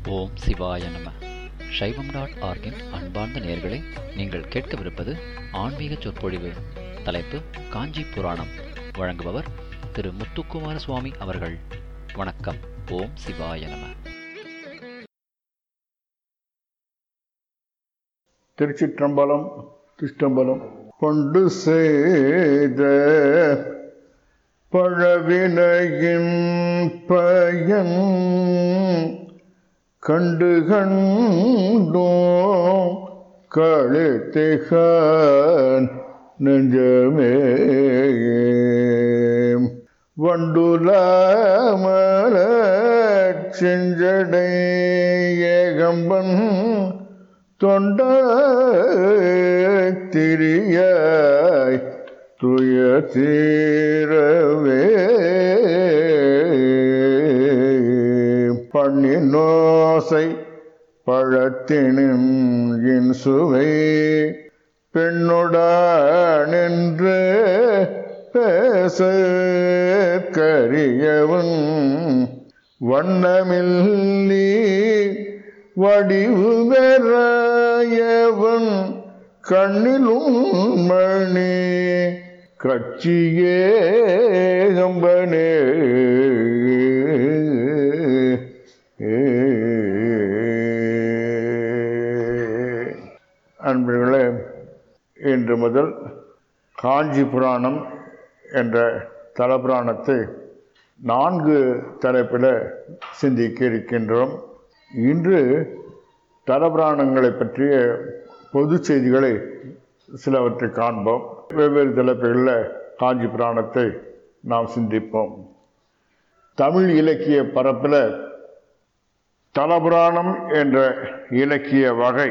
ஓம் சிவாய நம. சைவம்.org-இன் அன்பார்ந்த நேயர்களே, நீங்கள் கேட்கவிருப்பது ஆன்மீக சொற்பொழிவு. தலைப்பு காஞ்சி புராணம். வழங்குபவர் திரு முத்துக்குமார சுவாமி அவர்கள். வணக்கம். ஓம் சிவாய நம. திருச்சிற்றம்பலம். திருஷ்டம்பலம். கொண்டு செய்த பழவினையின் பயன் கண்டு கண்டோ களித்திகன் நெஞ்சமே வண்டுலாமல செஞ்சடை ஏகம்பன் தொண்ட திரியாய் துய தீரவே பண்ணினோசை பழத்தினின் சுவை பெண்ணுடானென்று பேச கரியவன் வண்ணமில்லி வடிவு பெறாயவன் கண்ணிலும் மணி கட்சியே கம்பனே. அன்பர்களே, இன்று முதல் காஞ்சி புராணம் என்ற தலபுராணத்தை 4 தலைப்பில் சிந்திக்க இருக்கின்றோம். இன்று தலபுராணங்களை பற்றிய பொது செய்திகளை சிலவற்றை காண்போம். வெவ்வேறு தலைப்புகளில் காஞ்சி புராணத்தை நாம் சிந்திப்போம். தமிழ் இலக்கிய பரப்பில் தலபுராணம் என்ற இலக்கிய வகை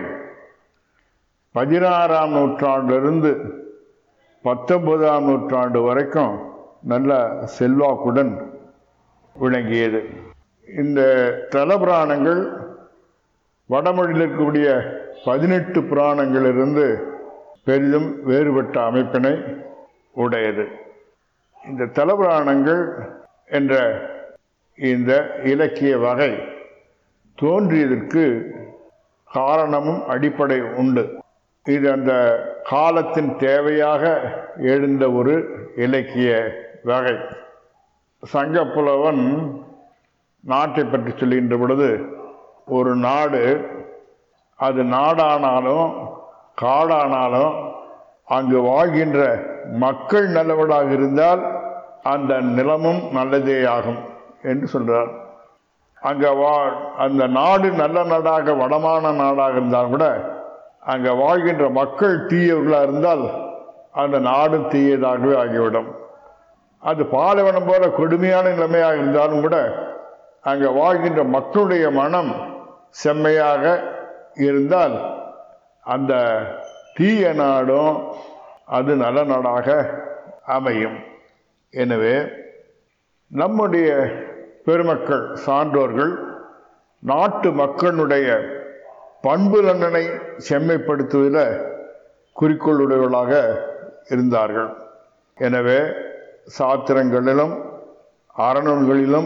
16ஆம் நூற்றாண்டிலிருந்து 19ஆம் நூற்றாண்டு வரைக்கும் நல்ல செல்வாக்குடன் விளங்கியது. இந்த தலபுராணங்கள் வடமொழியில் இருக்கக்கூடிய 18 புராணங்களிலிருந்து பெரிதும் வேறுபட்ட அமைப்பினை உடையது. இந்த தலபுராணங்கள் என்ற இந்த இலக்கிய வகை தோன்றியதற்கு காரணமும் அடிப்படை உண்டு. இது அந்த காலத்தின் தேவையாக எழுந்த ஒரு இலக்கிய வகை. சங்கப்புலவன் நாட்டை பற்றி சொல்கின்ற பொழுது, ஒரு நாடு அது நாடானாலும் காடானாலும் அங்கு வாழ்கின்ற மக்கள் நல்லவர்களாக இருந்தால் அந்த நிலமும் நல்லதே ஆகும் என்று சொல்றார். அங்கே அந்த நாடு நல்ல நாடாக வளமான நாடாக இருந்தால் கூட அங்கே வாழ்கின்ற மக்கள் தீயவர்களாக இருந்தால் அந்த நாடு தீயதாகவே ஆகிவிடும். அது பாலைவனம் போல கொடுமையான நிலைமையாக இருந்தாலும் கூட அங்கே வாழ்கின்ற மக்களுடைய மனம் செம்மையாக இருந்தால் அந்த தீய நாடும் அது நல்ல நாடாக அமையும். எனவே நம்முடைய பெருமக்கள் சான்றோர்கள் நாட்டு மக்களுடைய பண்பு நலனை செம்மைப்படுத்துவதில் குறிக்கோளுடையவர்களாக இருந்தார்கள். எனவே சாத்திரங்களிலும் அறநூல்களிலும்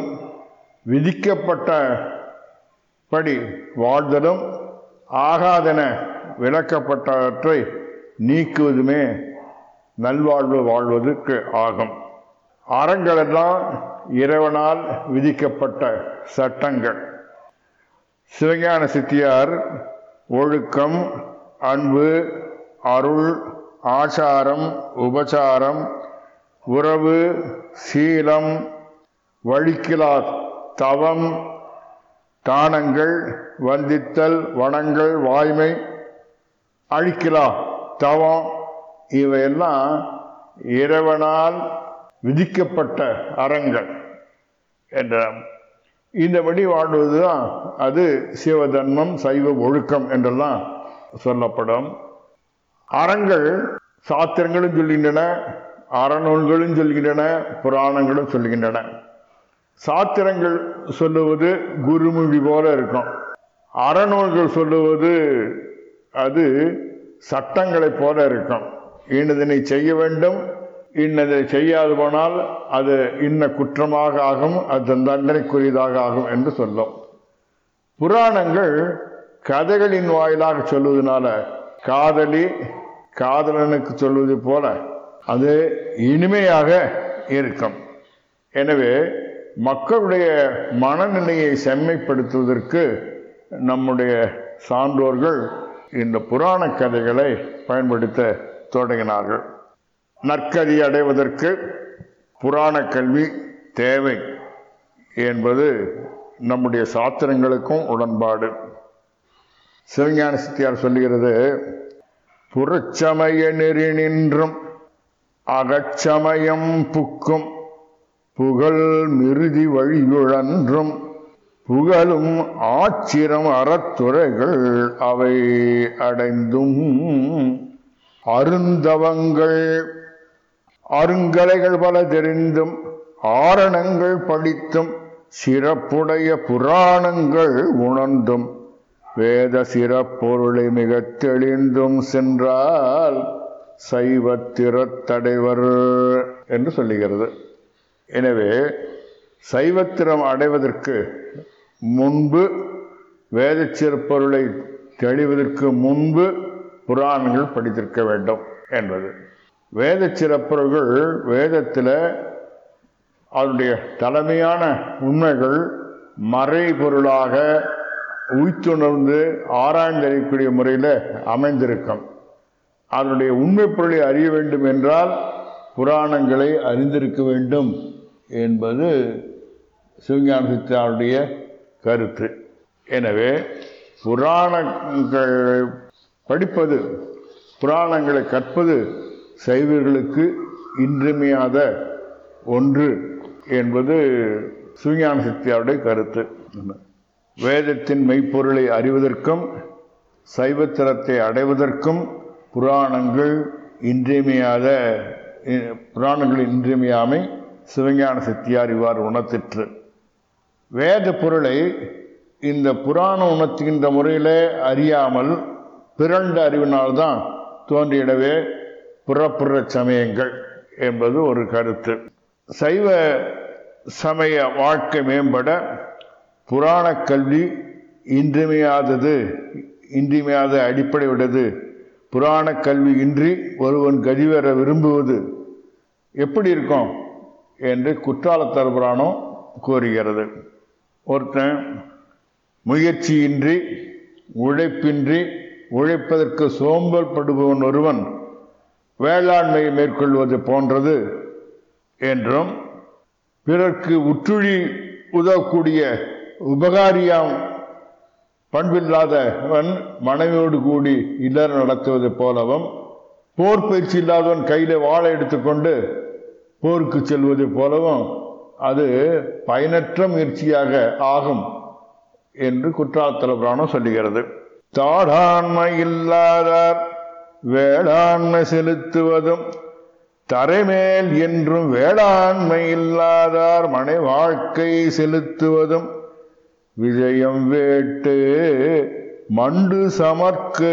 விதிக்கப்பட்டபடி வாழ்தலும் ஆகாதென விளக்கப்பட்டவற்றை நீக்குவதுமே நல்வாழ்வு வாழ்வதற்கு ஆகும். அறங்களெல்லாம் இறைவனால் விதிக்கப்பட்ட சட்டங்கள். சிவஞான சித்தியார் ஒழுக்கம், அன்பு, அருள், ஆச்சாரம், உபசாரம், உறவு, சீலம், வழிக்கிலா தவம், தானங்கள், வந்தித்தல், வணங்கள், வாய்மை, அழிக்கிலா தவம், இவையெல்லாம் இறைவனால் விதிக்கப்பட்ட அறங்கள் என்ற இந்தபடி வாழ்வதுதான் அது சிவதர்மம், சைவ ஒழுக்கம் என்றெல்லாம் சொல்லப்படும். அறங்கள் சாத்திரங்களும் சொல்கின்றன, அறநூல்களும் சொல்கின்றன, புராணங்களும் சொல்கின்றன. சாத்திரங்கள் சொல்லுவது குருமொழி போல இருக்கும். அறநூல்கள் சொல்லுவது அது சட்டங்களை போல இருக்கும். இன்னதனை செய்ய வேண்டும், இன்னதை செய்யாது போனால் அது இன்ன குற்றமாக ஆகும், அது தண்டனைக்குரியதாக ஆகும் என்று சொல்லும். புராணங்கள் கதைகளின் வாயிலாக சொல்வதனால காதலி காதலனுக்கு சொல்வது போல அது இனிமையாக இருக்கும். எனவே மக்களுடைய மனநிலையை செம்மைப்படுத்துவதற்கு நம்முடைய சான்றோர்கள் இந்த புராண கதைகளை பயன்படுத்த தொடங்கினார்கள். நற்கதி அடைவதற்கு புராண கல்வி தேவை என்பது நம்முடைய சாத்திரங்களுக்கும் உடன்பாடு. சிவஞான சித்தியார் சொல்லுகிறது, புறச்சமய நெறி நின்றும் அகச்சமயம் புக்கும் புகழ் மிருதி வழியுழன்றும் புகழும் ஆச்சிரம் அறத்துறைகள் அவை அடைந்தும் அருந்தவங்கள் அருங்கலைகள் பல தெரிந்தும் ஆரணங்கள் படித்தும் சிறப்புடைய புராணங்கள் உணர்ந்தும் வேத சிறப்பொருளை மிக தெளிந்தும் சென்றால் சைவத்திறத்தடைவர் என்று சொல்லுகிறது. எனவே சைவத்திரம் அடைவதற்கு முன்பு வேத சிறப்பொருளை தெளிவதற்கு முன்பு புராணங்கள் படித்திருக்க வேண்டும் என்பது. வேத சிறப்பொருள்கள் வேதத்தில் அதனுடைய தலைமையான உண்மைகள் மறைபொருளாக உய்த்துணர்ந்து ஆராய்ந்தறியக்கூடிய முறையில் அமைந்திருக்கும். அதனுடைய உண்மை பொருளை அறிய வேண்டும் என்றால் புராணங்களை அறிந்திருக்க வேண்டும் என்பது சிவஞான சித்தியாருடைய கருத்து. எனவே புராணங்கள் படிப்பது, புராணங்களை கற்பது சைவர்களுக்கு இன்றியமையாத ஒன்று என்பது சிவஞான சித்தியாருடைய கருத்து. வேதத்தின் மெய்ப்பொருளை அறிவதற்கும் சைவத்திரத்தை அடைவதற்கும் புராணங்கள் புராணங்களின் இன்றியமையாமை சிவஞான சித்தியார் இவ்வாறு உணர்த்திற்று. வேத பொருளை இந்த புராணம் உணர்த்துகின்ற முறையில் அறியாமல் பிறண்ட அறிவினால்தான் தோன்றியிடவே புறப்புற சமயங்கள் என்பது ஒரு கருத்து. சைவ சமய வாழ்க்கை மேம்பட புராண கல்வி இன்றியமையாத அடிப்படை உடையது. புராண கல்வி இன்றி ஒருவன் கதிவர விரும்புவது எப்படி இருக்கும் என்று குற்றாலத்தர் புராணம் கூறுகிறது. ஒருத்தன் முயற்சியின்றி உழைப்பின்றி உழைப்பதற்கு சோம்பல் படுபவன் ஒருவன் வேளாண்மையை மேற்கொள்வது போன்றது என்றும், பிறர்க்கு உற்றுழி உதவக்கூடிய உபகாரியாம் பண்பில்லாதவன் மனைவியோடு கூடி இல்லற நடத்துவது போலவும், போர் பயிற்சி இல்லாதவன் கையில வாளை எடுத்துக்கொண்டு போருக்கு செல்வது போலவும் அது பயனற்ற முயற்சியாக ஆகும் என்று குற்றாலத்தல புராணம் சொல்லுகிறது. தாடாண்மை இல்லாதார் வேளாண்மை செலுத்துவதும் தரைமேல் என்றும் வேளாண்மை இல்லாதார் மனை வாழ்க்கை செலுத்துவதும் விஜயம் வேட்டு மண்டு சமர்க்கு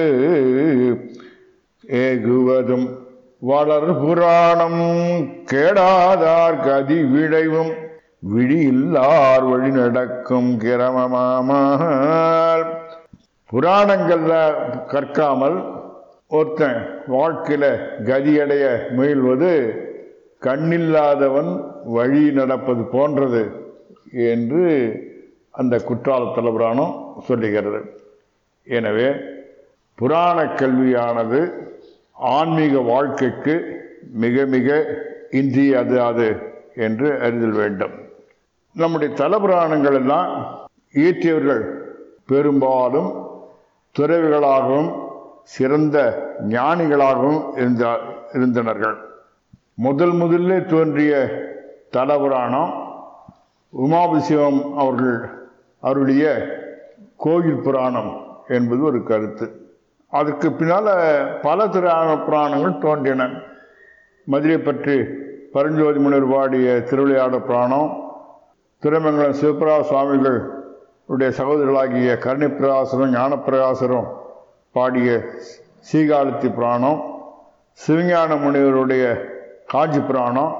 ஏகுவதும் வளர் புராணம் கேடாதார் கதி விளைவும் விழியில்லார் வழி நடக்கும் கிரமமாமல். புராணங்கள்ல கற்காமல் ஒருத்தன் வாழ்க்கையில கதியடைய முயல்வது கண்ணில்லாதவன் வழி நடப்பது போன்றது என்று அந்த குற்றாலத்தல புராணம் சொல்லுகிறது. எனவே புராண கல்வியானது ஆன்மீக வாழ்க்கைக்கு மிக மிக இன்றியமையாதது என்று அறிதல் வேண்டும். நம்முடைய தலபுராணங்கள் எல்லாம் இயற்றியவர்கள் பெரும்பாலும் துறவிகளாகவும் சிறந்த ஞானிகளாகவும் இருந்தனர்கள். முதலிலே தோன்றிய தலபுராணம் உமாபிசிவம் அவர்கள் அருளிய கோயில் புராணம் என்பது ஒரு கருத்து. அதற்கு பின்னால் பல புராணங்கள் தோன்றின. மதுரை பற்றி பரஞ்சோதி முனிவர் பாடிய திருவிளையாட புராணம், திருமங்கலம் சிவபிரகாச சுவாமிகள் உடைய சகோதரர்களாகிய கருணைப்பிரகாசரும் ஞானப்பிரகாசரும் பாடிய சீகாலத்தி புராணம், சிவஞான முனிவருடைய காஞ்சி புராணம்,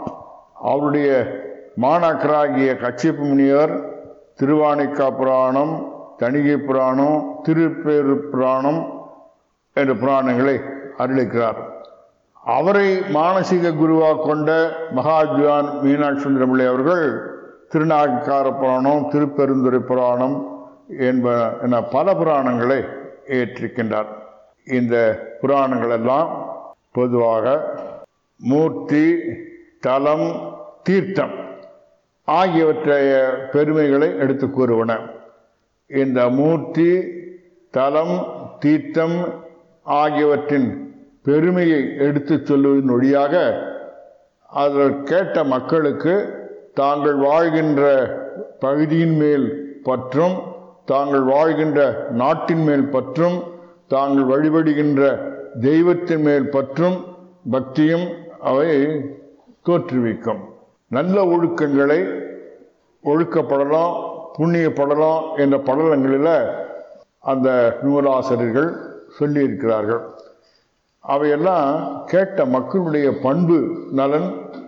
அவருடைய மாணாக்கராகிய கச்சிப்பு முனிவர் திருவானைக்கா புராணம், தணிகை புராணம், திருப்பேரு புராணம் என்ற புராணங்களை அருளிக்கிறார். அவரை மானசீக குருவாக கொண்ட மகாஜான் மீனாட்சி சுந்தரம்பிள்ளை அவர்கள் திருநாவுக்கார புராணம், திருப்பெருந்துறை புராணம் என பல புராணங்களை ஏற்றிருக்கின்றார். இந்த புராணங்கள் எல்லாம் பொதுவாக மூர்த்தி, தலம், தீர்த்தம் ஆகியவற்றைய பெருமைகளை எடுத்து கூறுவன. இந்த மூர்த்தி, தலம், தீர்த்தம் ஆகியவற்றின் பெருமையை எடுத்து சொல்லுவதன் வழியாக அதில் கேட்ட மக்களுக்கு தாங்கள் வாழ்கின்ற பகுதியின் மேல் பற்றும், தாங்கள் வாழ்கின்ற நாட்டின் மேல் பற்றும், தாங்கள் வழிபடுகின்ற தெய்வத்தின் மேல் பற்றும் பக்தியும் அவை தோற்றுவிக்கும். நல்ல ஒழுக்கங்களை ஒழுக்கப்படலாம், புண்ணியப்படலாம் என்ற படலங்களில் அந்த நூலாசிரியர்கள் சொல்லியிருக்கிறார்கள். அவையெல்லாம் கேட்ட மக்களுடைய பண்பு நலன்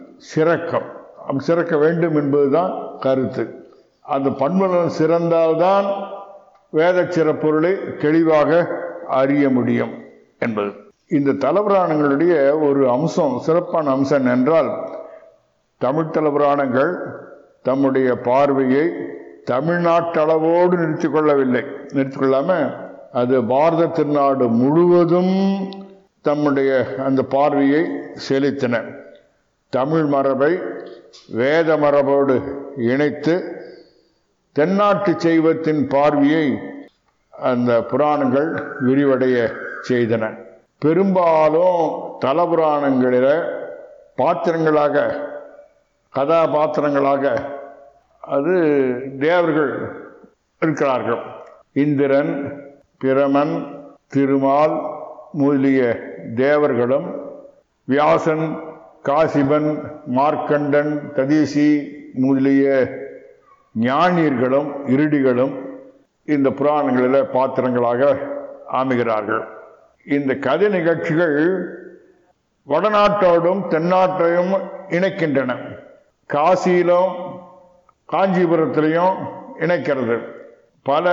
சிறக்க வேண்டும் என்பதுதான் கருத்து. அந்த பண்பு நலன் சிறந்தால்தான் வேத சிறப்பொருளை தெளிவாக அறிய முடியும் என்பது. இந்த தலபுராணங்களுடைய ஒரு அம்சம், சிறப்பான அம்சம் என்றால், தமிழ் தலபுராணங்கள் தம்முடைய பார்வையை தமிழ்நாட்டளவோடு நிறுத்திக்கொள்ளாம அது பாரத திருநாடு முழுவதும் தம்முடைய அந்த பார்வையை செலுத்தின. தமிழ் மரபை வேத மரபோடு இணைத்து தென்னாட்டு செய்வத்தின் பார்வையை அந்த புராணங்கள் விரிவடைய செய்தன. பெரும்பாலும் தலபுராணங்களில் பாத்திரங்களாக, கதாபாத்திரங்களாக அது தேவர்கள் இருக்கிறார்கள். இந்திரன், பிரமன், திருமால் முதலிய தேவர்களும், வியாசன், காசிபன், மார்க்கண்டன், ததீசி முதலிய ஞானியர்களும் இருடிகளும் இந்த புராணங்களில் பாத்திரங்களாக அமைகிறார்கள். இந்த கதை நிகழ்ச்சிகள் வடநாட்டோடும் தென்னாட்டையும் இணைக்கின்றன. காசியிலும் காஞ்சிபுரத்திலையும் இணைக்கிறது. பல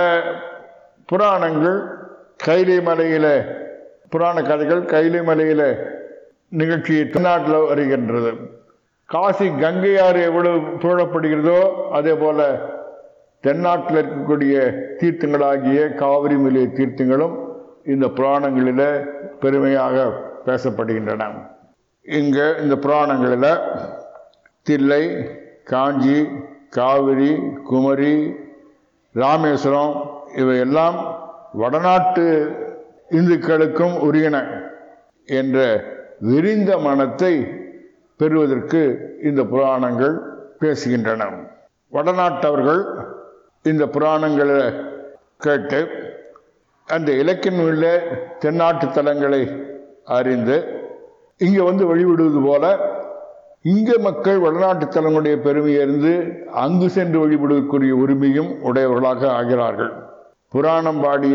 புராணங்கள் கைலை மலையில, புராண கதைகள் கைலை மலையில நிகழ்ச்சி தென்னாட்டில் வருகின்றது. காசி கங்கையாறு எவ்வளவு புகழப்படுகிறதோ அதே போல தென்னாட்டில் இருக்கக்கூடிய தீர்த்தங்களாகிய காவிரி மலை தீர்த்தங்களும் இந்த புராணங்களில் பெருமையாக பேசப்படுகின்றன. இங்கே இந்த புராணங்களில் தில்லை, காஞ்சி, காவிரி, குமரி, ராமேஸ்வரம் இவையெல்லாம் வடநாட்டு இந்துக்களுக்கும் உரியன என்ற விரிந்த மனத்தை பெறுவதற்கு இந்த புராணங்கள் பேசுகின்றன. வடநாட்டவர்கள் இந்த புராணங்களை கேட்டு அந்த இலக்கியம் உள்ள தென்னாட்டு தலங்களை அறிந்து இங்கே வந்து வழிபடுவது போல இங்கே மக்கள் வடநாட்டு தலங்களுடைய பெருமையறிந்து அங்கு சென்று வழிபடுவதற்குரிய உரிமையும் உடையவர்களாக ஆகிறார்கள். புராணம் பாடிய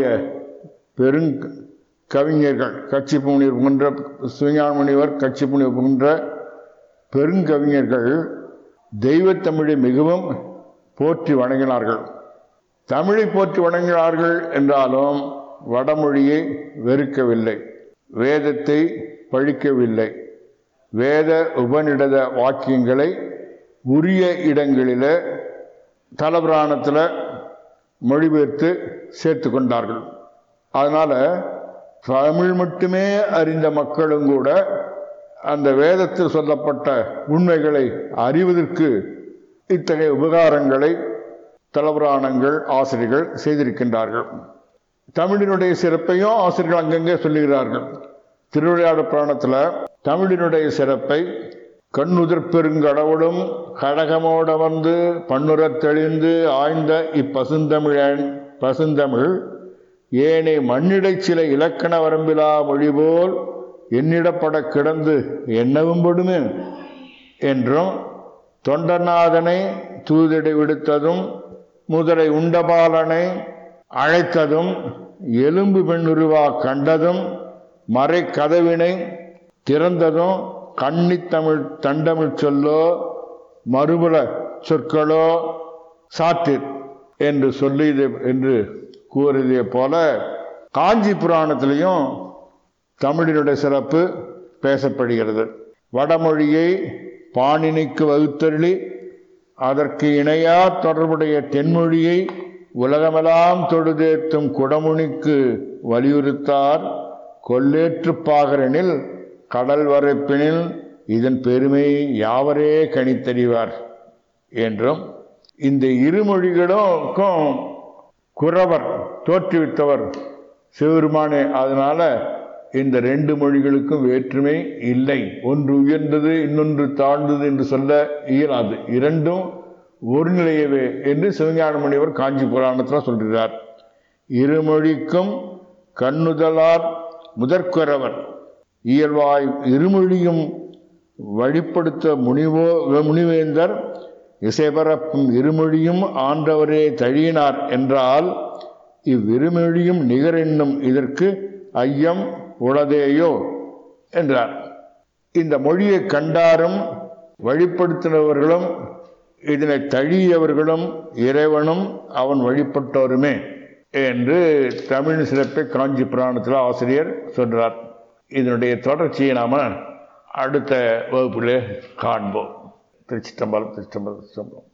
பெருங்கவிஞர்கள், கச்சிப்பு முனிவர் போன்ற, சிவஞான முனிவர், கச்சிப்பு முனிவர் போன்ற பெருங்கவிஞர்கள் தெய்வத்தமிழை மிகவும் போற்றி வணங்கினார்கள். தமிழை போற்றி வணங்கினார்கள் என்றாலும் வடமொழியை வெறுக்கவில்லை, வேதத்தை பழிக்கவில்லை. வேத உபநிடத வாக்கியங்களை உரிய இடங்களில் தலபுராணத்தில் மொழிபெயர்த்து சேர்த்து கொண்டார்கள். அதனால் தமிழ் மட்டுமே அறிந்த மக்களும் கூட அந்த வேதத்தில் சொல்லப்பட்ட உண்மைகளை அறிவதற்கு இத்தகைய உபகாரங்களை தலபுராணங்கள் ஆசிரியர்கள் செய்திருக்கின்றார்கள். தமிழினுடைய சிறப்பையும் ஆசிரியர்கள் அங்கங்கே சொல்லுகிறார்கள். திருவிளையாடற் புராணத்தில் தமிழினுடைய சிறப்பை கண்ணுதிர் பெருங்கடவுளும் கடகமோட வந்து பண்ணுறத் தெளிந்து ஆய்ந்த பசுந்தமிழ் ஏனை மண்ணிடை சில இலக்கண வரம்பிலா மொழி போல் எண்ணிடப்பட கிடந்து எண்ணவும் படுமே என்றும், தொண்டநாதனை தூதிடை விடுத்ததும் முதலை உண்டபாலனை அழைத்ததும் எலும்பு பெண்ணுருவா கண்டதும் மறை கதவினை திறந்ததும் கன்னித்தமிழ் தண்டமிழ் சொல்லோ மறுபுல சொற்களோ சாத்திர் என்று சொல்லி என்று கூறியதே போல காஞ்சி புராணத்திலையும் தமிழினுடைய சிறப்பு பேசப்படுகிறது. வடமொழியை பாணினிக்கு வகுத்தருளி அதற்கு இணையா தொடர்புடைய தென்மொழியை உலகமெல்லாம் தொழுதேத்தும் குடமுனிக்கு வலியுறுத்தார். கொல்லேற்று பாகரனில் கடல் வரைப்பினில் இதன் பெருமை யாவரே கணித்தறிவார் என்றும், இந்த இருமொழிகளுக்கும் குறவர் தோற்றுவித்தவர் சிவபெருமானே. அதனால இந்த 2 மொழிகளுக்கும் வேற்றுமை இல்லை. ஒன்று உயர்ந்தது இன்னொன்று தாழ்ந்தது என்று சொல்ல இயலாது. இரண்டும் ஒரு நிலையவே என்று சிவஞான முனிவர் காஞ்சி புராணத்தில் சொல்கிறார். இருமொழிக்கும் கண்ணுதலார் முதற்குறவர் இயல்வாய் இருமொழியும் வழிப்படுத்த முனிவேந்தர் இசைபரப்பும் இருமொழியும் ஆண்டவரே தழியினார் என்றால் இவ்விருமொழியும் நிகர் என்னும் இதற்கு ஐயம் உளதேயோ என்றார். இந்த மொழியை கண்டாரும் வழிப்படுத்தினவர்களும் இதனை தழியவர்களும் இறைவனும் அவன் வழிபட்டோருமே என்று தமிழ் சிறப்பை காஞ்சி புராணத்தில் ஆசிரியர் சொல்றார். இதனுடைய தொடர்ச்சியை நாம அடுத்த வகுப்பிலே காண்போம். திருச்சிற்றம்பலம்.